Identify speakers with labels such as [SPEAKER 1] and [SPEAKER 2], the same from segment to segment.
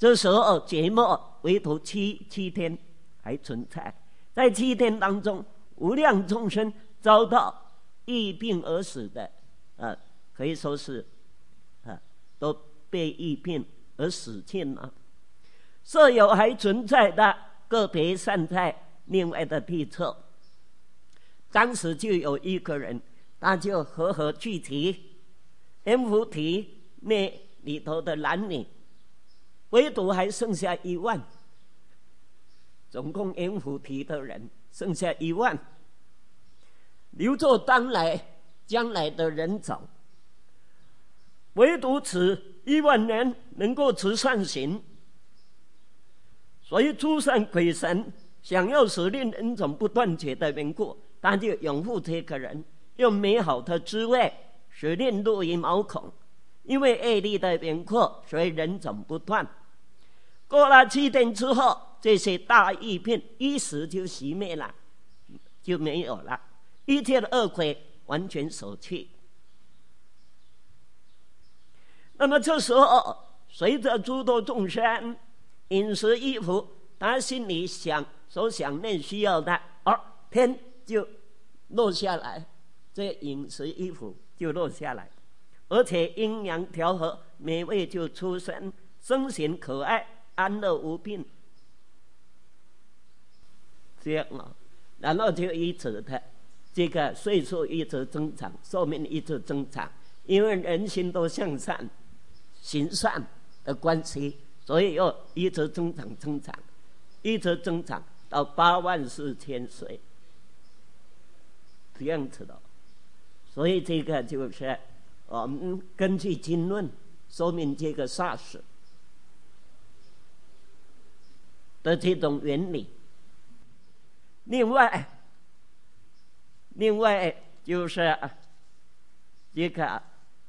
[SPEAKER 1] 这时候节末唯独七天还存在，在7天当中，无量众生遭到疫病而死的，可以说是都被疫病而死尽了。设有还存在的个别散在另外的地侧。当时就有一个人，他就和聚集阎浮提那里头的男女，唯独还剩下1万，总共阎浮提的人剩下1万，留作将来的人种。唯独此1万人能够持善行，所以诸善鬼神想要使令人种不断绝的缘故，他就拥护这个人，用美好的滋味使令入于毛孔。因为业力的缘故，所以人种不断。过了7天之后，这些大疫病一时就熄灭了，就没有了，一切的恶鬼完全舍去。那么这时候，随着诸多众生饮食衣服，他心里所想念需要的，天就落下来，这饮食衣服就落下来，而且阴阳调和，美味就出生，身形可爱，安乐无病，这样然后就一直的这个岁数一直增长，寿命一直增长，因为人心都向善行善的关系，所以又一直增长，一直增长到84000岁，这样子的。所以这个就是我们根据经论说明这个煞死的这种原理。另外就是这个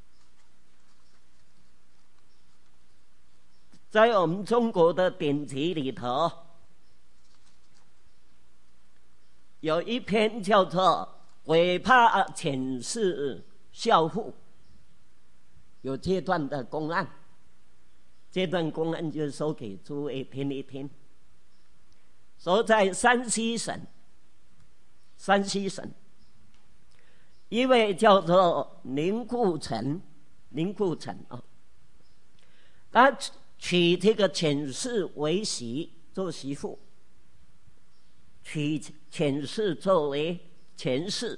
[SPEAKER 1] 在我们中国的典籍里头，有一篇叫做《鬼怕前世孝父》，有这段的公案。这段公案就说给诸位听一听。说在山西省一位叫做林固成他娶这个前世为媳做媳妇，娶前世作为前世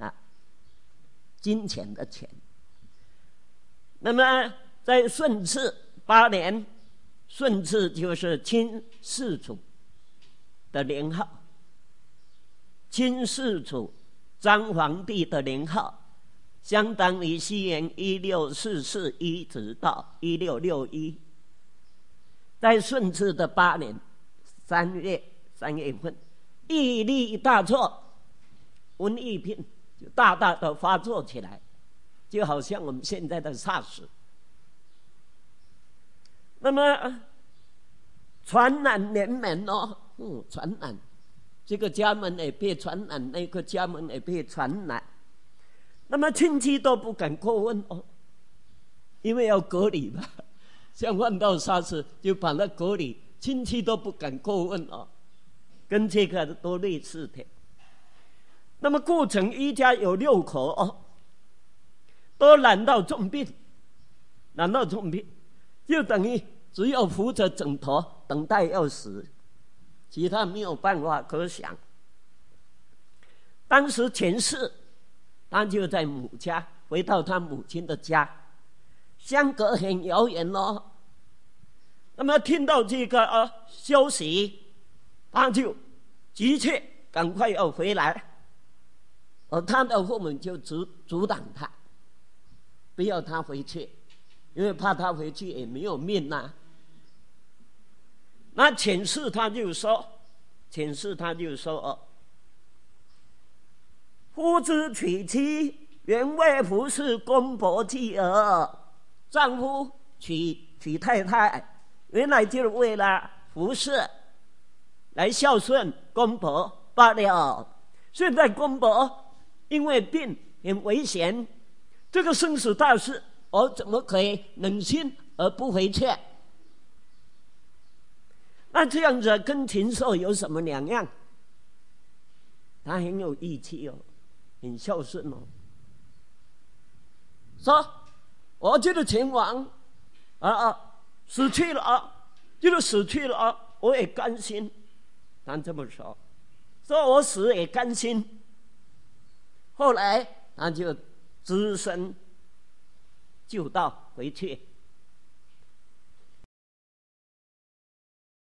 [SPEAKER 1] 金钱的钱。那么在顺治8年，顺治就是清世祖的年号，清世祖张皇帝的年号，相当于西元1644一直到1661。在顺治的8年3月份，疫力大作，瘟疫病就大的发作起来，就好像我们现在的 SARS。那么传染连绵传染，这个家门也被传染，那个家门也被传染。那么亲戚都不敢过问因为要隔离嘛。像患到 SARS 就把它隔离，亲戚都不敢过问跟这个都类似的。那么顾城一家有6口都染到重病，就等于只有扶着枕头等待要死，其他没有办法可想。当时前世他就在母家，回到他母亲的家，相隔很遥远那么听到这个消息，他就急切赶快要回来，而他的父母就阻挡他，不要他回去，因为怕他回去也没有命那前世他就说夫之娶妻，原为服侍公婆妻儿。丈夫娶太太，原来就是为了服侍，来孝顺公婆罢了。现在公婆因为病很危险，这个生死大事，我怎么可以忍心而不回去？ 那这样子跟禽兽有什么两样？他很有义气哦，很孝顺哦。说我这个秦王死去了这个死去了我也甘心。他这么说我死也甘心。后来他就只身就道回去，